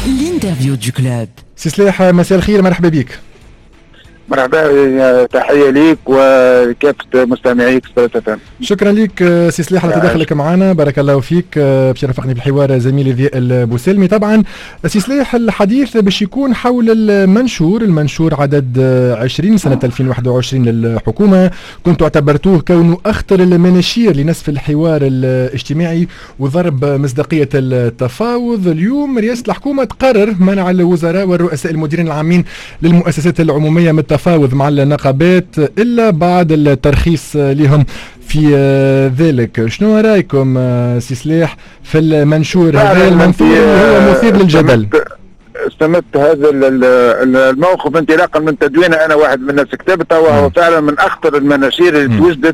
الانترفيو دو كلوب. سي سلاح، مساء الخير، مرحبا بك. مرحبا، تحية ليك وكافة مستمعيك ثلاثة. شكرا لك سي سلاح على تدخلك معنا، بارك الله فيك. بشرفني بالحوار زميلي ضياء البوسلمي. طبعا سي سلاح، الحديث باش يكون حول المنشور عدد 20 سنة 2021 للحكومة. كنت اعتبرتوه كونه أخطر المناشير لنسف الحوار الاجتماعي وضرب مصداقية التفاوض. اليوم رئاسة الحكومة تقرر منع الوزراء والرؤساء المديرين العامين للمؤسسات العمومية من التفاوض مع النقابات إلا بعد الترخيص لهم في ذلك. شنو رأيكم سي سلاح في المنشور هذا المنثور اللي هو مثير للجدل؟ استمدت هذا الموقف انطلاقا من تدوينه، أنا واحد من الناس كتبته، وهو فعلا من أخطر المناشير اللي توجدت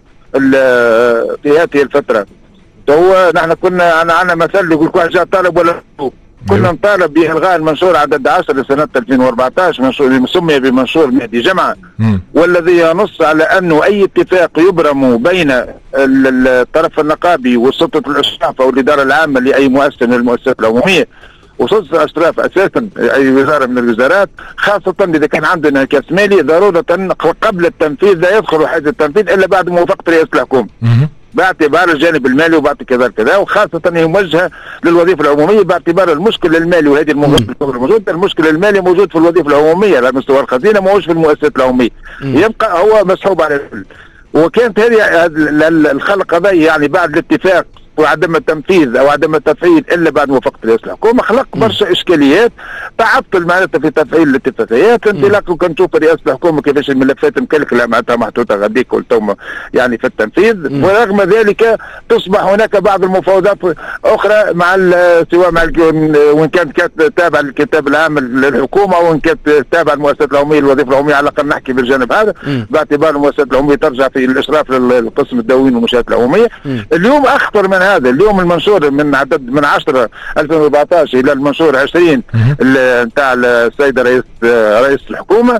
في هذه الفترة. هو نحن كنا عندنا مثل يقول كل جاء طالب ولا كنا نطالب بإلغاء المنشور عدد 10 لسنة 2014، منشور مسمى بمنشور مهدي جمعة، والذي ينص على أنه أي اتفاق يبرم بين الطرف النقابي وسلطة الإشراف أو الإدارة العامة لأي مؤسسة من المؤسسات العمومية وسلطة الإشراف أساسا أي وزارة من الوزارات، خاصة إذا كان عندنا انعكاس مالي، ضرورة قبل التنفيذ لا يدخل حيز التنفيذ إلا بعد موافقة رئاسة الحكومة باعتبار الجانب المالي وبعد كذا وخاصة هي موجهة للوظيفة العمومية باعتبار المشكل المالي، وهذه الموجود المشكل المالي موجود في الوظيفة العمومية على مستوى الخزينة، ما هوش في المؤسسات العمومية. يبقى هو مسحوب على الكل. وكانت هذه الخلق قضية يعني بعد الاتفاق وعدم التنفيذ او عدم التفعيل الا بعد موافقه رئاسه الحكومه، خلق برشا اشكاليات، تعطل معناتها في تفعيل الاتفاقيات. انطلاقا كنشوف رئاسه الحكومه كيفاش الملفات مكلكله معناتها محطوطه غاديك والتوم يعني في التنفيذ، ورغم ذلك تصبح هناك بعض المفاوضات اخرى مع سواء مع وان كانت تابعه للكتاب العام للحكومه وان كانت تابعه للمؤسسات العموميه الوظيفه العموميه، على الاقل نحكي بالجانب هذا باعتبار المؤسسات العموميه ترجع في الاشراف للقسم الدواوين والمنشات العموميه. اليوم اخطر من هذا، اليوم المنشور من 10 2014 الى المنشور 20 نتاع السيد رئيس الحكومه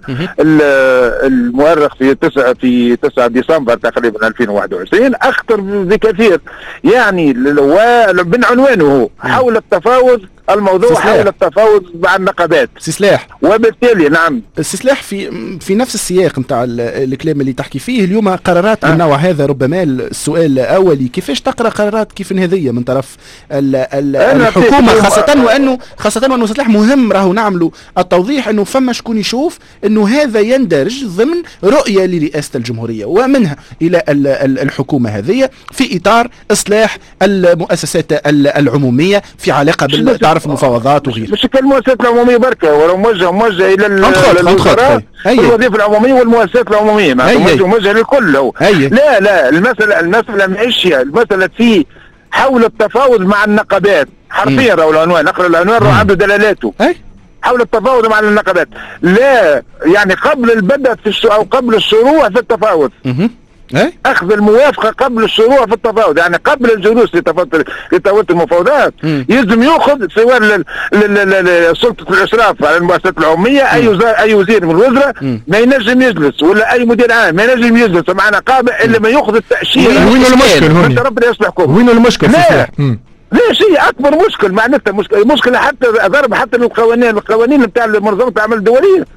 المؤرخ في 9 ديسمبر تقريبا 2021 اخطر بكثير، يعني من عنوانه حول التفاوض، الموضوع حول التفاوض مع النقابات. سي سلاح، وبالتالي نعم سي سلاح في نفس السياق نتاع الكلام اللي تحكي فيه اليوم، قرارات من النوع هذا، ربما السؤال الاولي كيفاش تقرا قرارات كيف هذه من طرف الحكومه، خاصه وانه سلاح مهم راهو نعملوا التوضيح انه فما شكون يشوف انه هذا يندرج ضمن رؤيه لرئاسه الجمهوريه ومنها الى الحكومه هذه في اطار اصلاح المؤسسات العموميه في علاقه بالتعرف المفاوضات وغيره. مش المؤسسات العموميه بركه، ولا موجه الى الوزراء والوظيفه العموميه والمؤسسات العموميه، موجه للكل. لا المساله ماهيش المساله في حول التفاوض مع النقابات حرفيا. راهو العنوان، اقرا العنوان راهو عنده دلالاته. حول التفاوض مع النقابات، لا يعني قبل البدء او قبل الشروع في التفاوض. اخذ الموافقه قبل الشروع في التفاوض، يعني قبل الجلوس لتفاوض المفاوضات يلزم ياخذ سواء سلطه الاشراف على المؤسسات العموميه اي وزير من الوزراء ما ينجم يجلس، ولا اي مدير عام ما ينجم يجلس مع نقابه الا ما ياخذ التاشيره. وين المشكل هنا؟ ربنا يصلح الحكومه. وين المشكل؟ لا شيء اكبر مشكل، معناتها مشكله حتى ضرب حتى القوانين بتاع منظمه الاعمال الدوليه.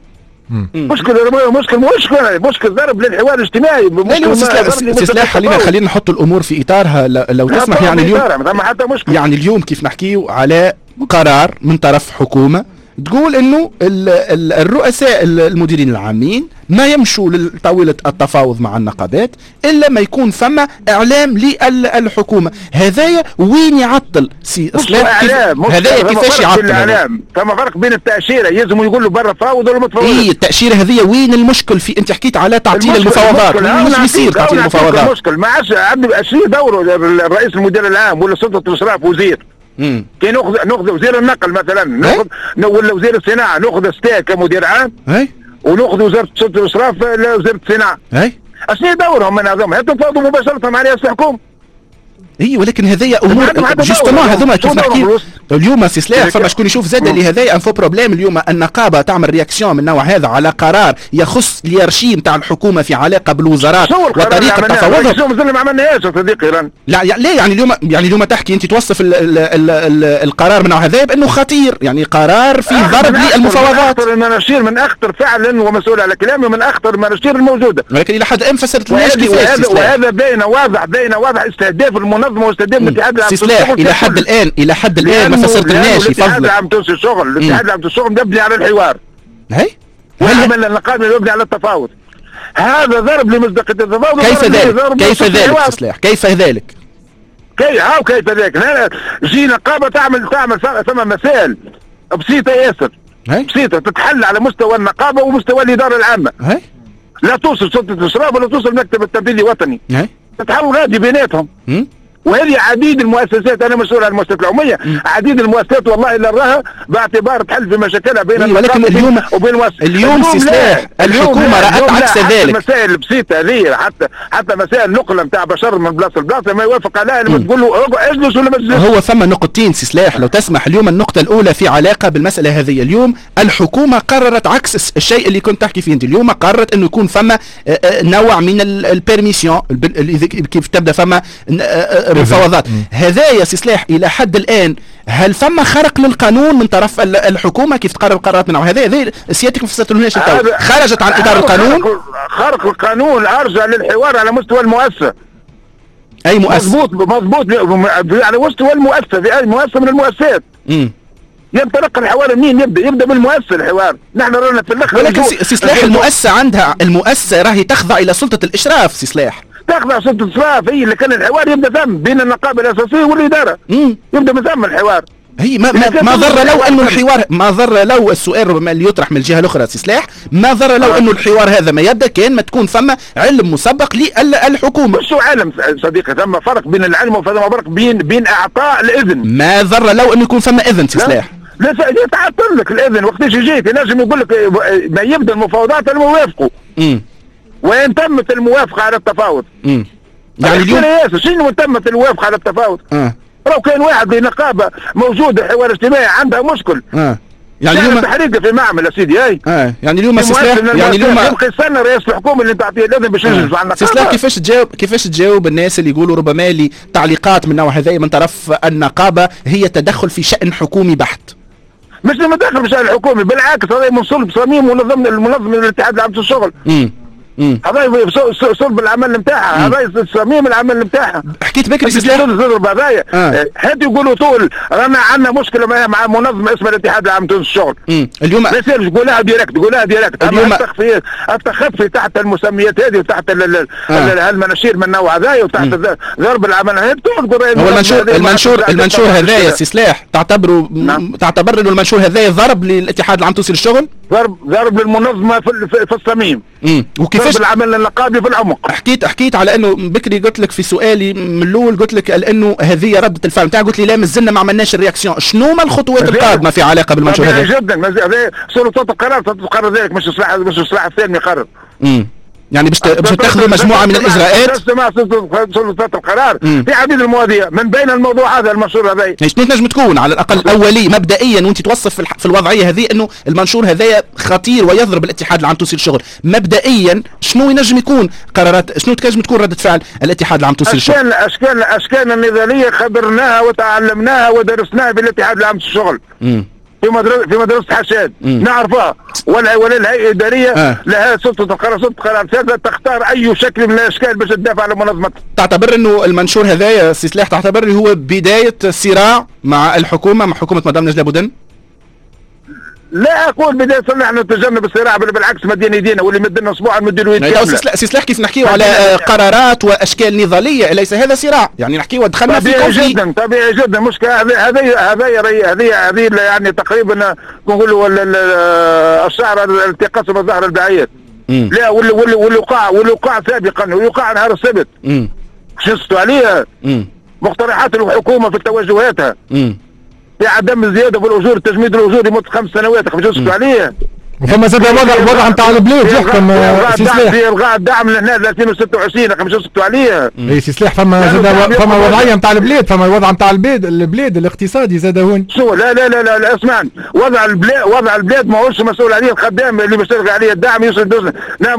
مشكل ضرب للحوار الاجتماعي. سلاح، خلينا نحط الامور في اطارها لو تسمح. يعني اليوم يعني اليوم كيف نحكيو على قرار من طرف حكومه تقول انه الرؤساء المديرين العامين ما يمشوا لطاولة التفاوض مع النقابات الا ما يكون فما اعلام للحكومه. هذايا وين يعطل سي اصلاح؟ هذايا كيفاش يعطل؟ فما فرق بين التاشيره، يلزم يقول له برا فاوض ولا متفاوض. التاشيره هذه وين المشكل في؟ انت حكيت على تعطيل المفاوضات، مش بيصير تعطيل المفاوضات. المشكل ما عادش عنده دوره الرئيس المدير العام ولا سلطه الاشراف وزير. كي ناخذ وزير النقل مثلا، ولا وزير الصناعه، ناخذ ستاك كمدير عام وناخذ وزاره سلطه الاشراف لوزاره الصناعه. اشنو دورهم من هذوما؟ يتفاوضوا مباشره مع رئاسه الحكومه. ولكن هذه امور جوستومون هذوما اليوم سي سلاح فما شكون يشوف زاد اللي هذا انفو بروبليم. اليوم النقابه تعمل رياكسيون من نوع هذا على قرار يخص اليرشي نتاع الحكومه في علاقه بالوزارات وطريقه تفاوضهم. شو مازلنا ما عملناهاش صديقي. لا ليه يعني اليوم تحكي انت توصف القرار من نوع هذا بانه خطير، يعني قرار فيه ضرب للمفاوضات. من اخطر المناشير، من اخطر فعلا ومسؤول على كلامي، من اخطر المناشير الموجوده. ولكن الى حد الان فسرت لناش كيفاش. وهذا باين واضح استهداف المنظمه واستهداف الاتحاد العام للشغل. الى حد الان ما فسرتلناش. الاتحاد العام التونسي للشغل، الاتحاد العام للشغل مبني على الحوار. هي والعمل النقابي مبني على التفاوض. هذا ضرب لمصداقيه التفاوض. كيف ذلك سلاح؟ كيف ذلك؟ كيف ذلك؟ جي نقابه تعمل ثم مسائل بسيطه ياسر، بسيطه تتحل على مستوى النقابه ومستوى الاداره العامه. لا توصل سلطه الاشراف ولا توصل المكتب التنفيذي الوطني. تتحل غادي بيناتهم. وهذه عديد المؤسسات، انا مسؤول عن المؤسسات العموميه، عديد المؤسسات والله الا راها باعتبار تحل في مشاكلها بين ولكن وبين اليوم سلاح الحكومه رأت عكس ذلك. المسائل البسيطه هذه حتى مسائل نقله نتاع بشر من بلاصه لبلاصه ما يوافق عليها لما تقول له اجلس ولا ما تجلس. هو ثم نقطتين سلاح لو تسمح. اليوم النقطه الاولى في علاقه بالمساله هذه. اليوم الحكومه قررت عكس الشيء اللي كنت تحكي فيه انت. اليوم قررت انه يكون ثم نوع من البيرميسيون كيف تبدا ثم مفاوضات. هذا يا سلاح الى حد الان هل ثم خرق للقانون من طرف الحكومه كيف تقرر قرارات من هذا سيادتك ما فسرتلهاش التو خرجت عن اطار القانون. خرق القانون ارجع للحوار على مستوى المؤسسه. اي مؤسسه؟ مضبوط على مستوى المؤسسه، في اي مؤسسه من المؤسسات. ينطلق الحوار منين؟ يبدا بالمؤسسه الحوار. نحن رانا في الاخر. ولكن سي سلاح المؤسسه عندها المؤسسه تخضع الى سلطه الاشراف سي سلاح. تخضع سلطة الإشراف هي اللي كان الحوار يبدا ثم بين النقابة الأساسية والإدارة. يبدا من ثم الحوار. هي ما ضر لو انه الحوار ما ضر لو السؤال ربما اللي يطرح من الجهة الأخرى سي سلاح ما ضر لو انه الحوار هذا ما يبدا كان ما تكون ثم علم مسبق للحكومة. مش علم صديقي، ثم فرق بين العلم وثم فرق بين إعطاء الإذن. ما ضر لو انه يكون ثم إذن سي سلاح. لا يتعطل لك الإذن وقتاش يجيك ينجم يقول لك ما يبدا المفاوضات الموافقوا. وين تمت الموافقة على التفاوض. يعني اليوم شنو تمت الموافقة على التفاوض؟ لو كان واحد نقابة موجودة حوار اجتماعي عندها مشكل. يعني اليوم تحريقه في معمل يا سيدي. يعني اليوم يعني اليوم يبقى يستنى رئيس الحكومة اللي تعطيه لازم باش يجلس على النقابة. سلاح كيفاش تجاوب الناس اللي يقولوا ربما لي تعليقات من نوع هذا من طرف النقابة هي تدخل في شأن حكومي بحت؟ مش مداخل في شأن حكومي، بالعكس هذا من صلب صميم منظم الاتحاد العام للشغل. هذا صلب العمل نتاعها، هذا صميم العمل نتاعها. حكيت بكري سلاح حتى يقولوا طول رانا عندنا مشكله مع منظمه اسمها الاتحاد العام للشغل. اليوم ما يصيرش تقولها ديريكت اليوم التخفي تحت المسميات هذه وتحت المناشير من النوع هذا وتحت ضرب العمل هذا. هو المنشور هذا يا سي سلاح تعتبر انه المنشور هذا ضرب للاتحاد العام التونسي للشغل؟ ضرب للمنظمه في الصميم. وكيفاش العمل النقابي في العمق. حكيت على انه بكري قلت لك في سؤالي من الاول قلت لك انه هذه ردة الفعل نتاعك قلت لي لا مازلنا ما عملناش الرياكسيون. شنو ما الخطوات القادمه في علاقه بالمنشور هذا؟ جدا هذا سلطات القرار تقرر ذلك، مش الصلاح الثاني يقرر. يعني باش تاخذوا مجموعه من الاجراءات. تسمع سلطات القرار في عديد المواضيع من بين الموضوع هذا المنشور هذا. شنو تنجم تكون على الاقل اولي مبدئيا وانت توصف في الوضعيه هذه انه المنشور هذا خطير ويضرب الاتحاد العام التونسي للشغل، مبدئيا شنو ينجم يكون قرارات، شنو تنجم تكون رده فعل الاتحاد العام التونسي للشغل؟ اشكال النضاليه خبرناها وتعلمناها ودرسناها بالاتحاد العام للشغل. في مدرسة حشاد نعرفها، ولا الهيئة الإدارية لها سلطة القرار سيادة تختار أي شكل من الأشكال باش تدافع على منظمتها. تعتبر إنه المنشور هذا يا سي سلاح تعتبر هو بداية صراع مع الحكومة مع حكومة مدام نجلاء بودن؟ لا اقول بدايه نحن نتجنب الصراع، بل بالعكس مدينا يدينا واللي مدنا اسبوع نمدوا له يد. سي سلاح كيف نحكيو على قرارات واشكال نضاليه اليس هذا صراع؟ يعني نحكيو دخلنا في كونفليكت. طبيعي جدا مشكله هذه يعني تقريبا نقولوا الشعر التي قسم الظهر البعير. لا والوقاع سابقا ويوقع نهار السبت. شفتوا عليها مقترحات الحكومه في توجهاتها في عدم الزياده في الاجور، تجميد الاجور لمده 5 سنوات. شفتوا عليه وفما زاد الوضع نتاع البلاد يحكم سي سلاح في الغاء الدعم لهنا 2026 رقم سكتوا عليه. اي سي سلاح فما زاد فما وضعيه نتاع البلاد، فما الوضع نتاع البلاد الاقتصادي زاد هون. شو لا لا لا لا اسمعني، وضع البلاد ماهوش مسؤول عليه الخدام اللي بيشتغل عليه الدعم يوصل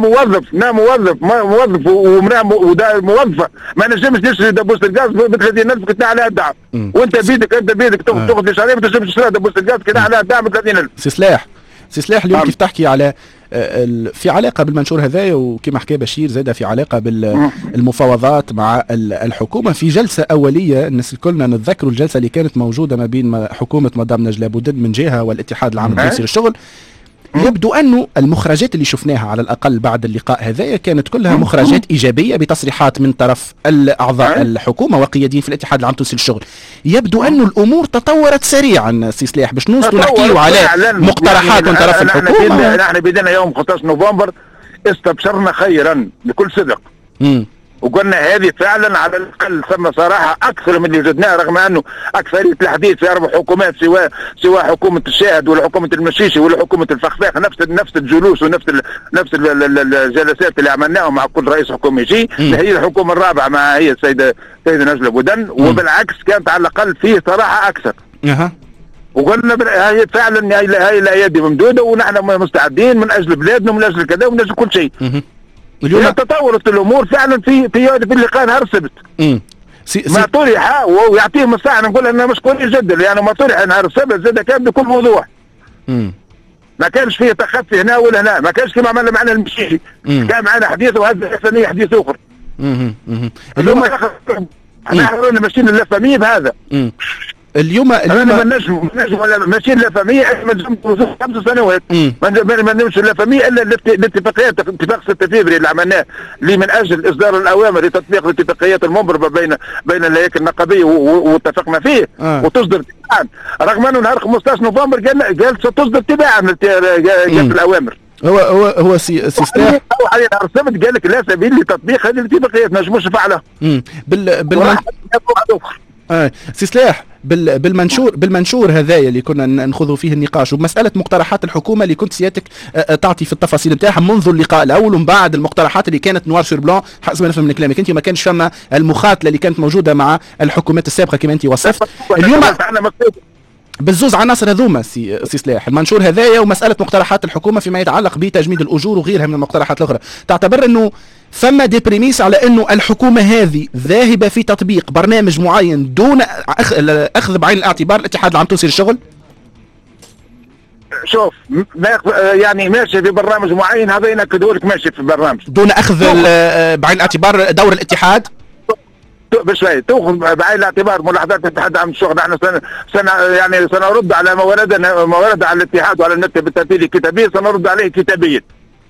موظف وموظفه ما نجمش نشري دبوس الغاز ب 30,000 كتنا عليها الدعم، وانت بيدك تاخذ شهرين ما تنجمش تشتري دبوس الغاز كتنا عليها الدعم ب 30,000. سي سلاح اليوم كيف تحكي على في علاقة بالمنشور هذايا، وكما حكى بشير زاد في علاقة بالمفاوضات مع الحكومة في جلسة أولية. الناس كلنا نتذكروا الجلسة اللي كانت موجودة ما بين حكومة مدام نجلاء بودن من جهة والاتحاد العام لتيسير الشغل. يبدو أنه المخرجات اللي شفناها على الأقل بعد اللقاء هذايا كانت كلها مخرجات إيجابية بتصريحات من طرف الأعضاء الحكومة وقياديين في الاتحاد العام لتيسير الشغل. يبدو أنه الأمور تطورت سريعا سي سلاح باش نوصلوا نحكيوا على مقترحات من طرف الحكومة. نحن بدينا يوم 15 نوفمبر استبشرنا خيرا بكل صدق، وقلنا هذه فعلا على الاقل ثم صراحه اكثر من اللي وجدناه، رغم انه اكثريه الحديث في 4 حكومات سواء حكومه الشاهد ولا حكومه المشيشي ولا حكومه الفخفاخ، نفس الجلوس ونفس الجلسات اللي عملناهم مع كل رئيس حكومه يجي. هي الحكومه الرابعه مع هي السيده نجلاء بودن، وبالعكس كانت على الاقل فيه صراحه اكثر. وقلنا هي فعلا هي الايادي ممدوده ونحن مستعدين من اجل بلادنا ومن اجل كذا ومن اجل كل شيء. اليوم تطورت الامور فعلا في اللقاء نهار السبت. ما طرح ويعطيهم الساعه نقول اننا مشكورين جدا، يعني ما طرح نهار السبت زاد كان بكل وضوح. ما كانش فيه تخفي هنا ولا هنا، ما كانش كما عملنا معنا المشيشي كان معنا حديث وهذا ثاني حديث اخر. اليوم احنا ماشيين للفاميه بهذا. اليوم ما نجم ولا ماشيين لفاميه ما نجم 5 سنوات ما نمشي لفاميه الا الاتفاقيات، اتفاق 6 فبراير اللي عملناه اللي من اجل اصدار الاوامر لتطبيق الاتفاقيات المنبربه بين الهياكل النقابيه واتفقنا فيه وتصدر تباعا، رغم انه نهار 15 نوفمبر قال ستصدر تباعا الاوامر. هو سلاح على نهار السبت قال لك لا سبيل لتطبيق هذه الاتفاقيات ما نجموش نفعلها. سي سلاح بالمنشور هذايا اللي كنا ناخذوا فيه النقاش وبمساله مقترحات الحكومه اللي كنت سيادتك تعطي في التفاصيل نتاعها منذ اللقاء الاول ومن بعد المقترحات اللي كانت نوار سور بلون حسب ما نفهم من كلامك انت ما كانش فما المخاطله اللي كانت موجوده مع الحكومات السابقه كما انت وصفت. اليوم بالزوز عناصر هذوما سي سلاح المنشور هذايا ومساله مقترحات الحكومه فيما يتعلق بتجميد الاجور وغيرها من المقترحات الاخرى، تعتبر انه ثم دي بريميس على انه الحكومه هذه ذاهبه في تطبيق برنامج معين دون اخذ بعين الاعتبار الاتحاد العام لتيسير الشغل؟ شوف يعني ماشي في برنامج معين، هذا ينكدوا لك ماشي في برنامج دون اخذ بعين الاعتبار دور الاتحاد بشوي تاخذ بعين الاعتبار ملاحظات الاتحاد العام للشغل. نحن يعني سنرد على ما ورد على الاتحاد وعلى المكتب التنفيذي كتابيا، سنرد عليه كتابيا.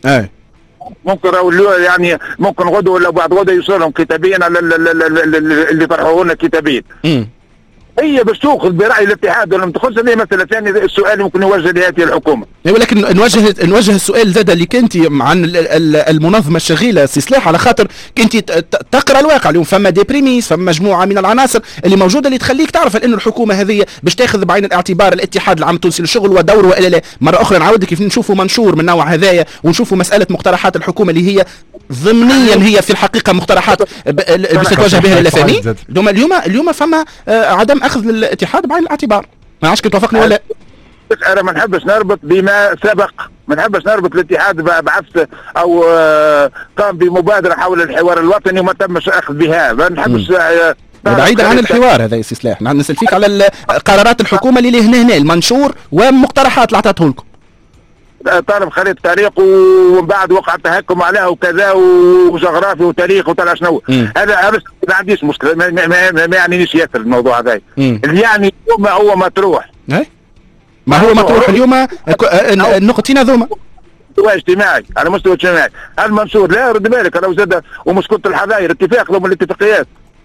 ممكن يعني ممكن غدوه ولا بعد غدوه يوصلهم كتابيا على اللي طرحوه لنا كتابيا. هي باش تاخذ براي الاتحاد ولا ما تاخذش، هي مثلا ثاني السؤال ممكن يوجه لهذه الحكومه. ولكن نوجه السؤال زاد اللي كنت عن المنظمه الشغيله سي سلاح، على خاطر كنت تقرا الواقع اليوم فما دي بريميس فما مجموعه من العناصر اللي موجوده اللي تخليك تعرف انه الحكومه هذه باش تاخذ بعين الاعتبار الاتحاد العام التونسي للشغل ودوره والا لا. مره اخرى نعاود كيف نشوفوا منشور من نوع هذايا ونشوفوا مساله مقترحات الحكومه اللي هي ضمنيا هي في الحقيقه مقترحات باش تتوجه بها للفامي. اليوم فما عدم اخذ الاتحاد بعين الاعتبار. ما عادش توافقني ولا؟ انا ما نحبش نربط بما سبق، ما نحبش نربط الاتحاد بعث او قام بمبادره حول الحوار الوطني وما تمش اخذ بها، ما نحبش بعيدا عن الحوار هذا يا سي سلاح. نحن نسال فيك على قرارات الحكومه اللي هنا المنشور ومقترحات اللي عطاتهم لكم. طالب خريطة طريق ومن بعد وقع التهكم عليها وكذا وجغرافي وتاريخ وطلع شنو. هذا ما عنديش مشكله، ما يعنينيش ياسر الموضوع هذا. اللي يعني هو مطروح. ما هو مطروح اليوم النقطتين هذوما مستوى اجتماعي على مستوى اجتماعي. المنشور لا رد بالك لو زاد ومشكله الحظاير اتفاق لهم الاتفاقيات.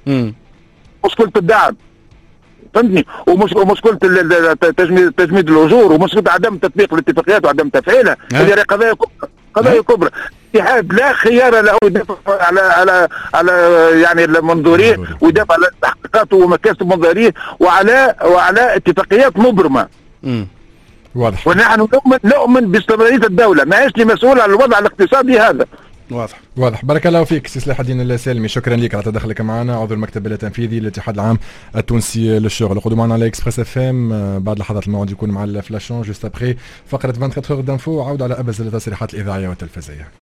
مشكله الدعم فهمتني، ومشكله تجميد الاجور ومشكله عدم تطبيق الاتفاقيات وعدم تفعيلها. هذه قضايا كبرى. الاتحاد لا خيار له يدافع على يعني المنظوريه ويدافع على تحقيقاته ومكاسب منظوريه وعلى اتفاقيات مبرمه. واضح. ونحن نؤمن باستمراريه الدوله، ماهيش لي مسؤول على الوضع الاقتصادي هذا. واضح. بارك الله فيك سي صلاح الدين السالمي، شكرا لك على تدخلك معنا، عضو المكتب التنفيذي للاتحاد العام التونسي للشغل. خذوا معنا على اكسبريس اف ام، بعد لحظات الموعد يكون مع الفلاشون جوست ابخي فقره 24 اور دانفو، وعود على ابرز التصريحات الاذاعيه والتلفزيونيه.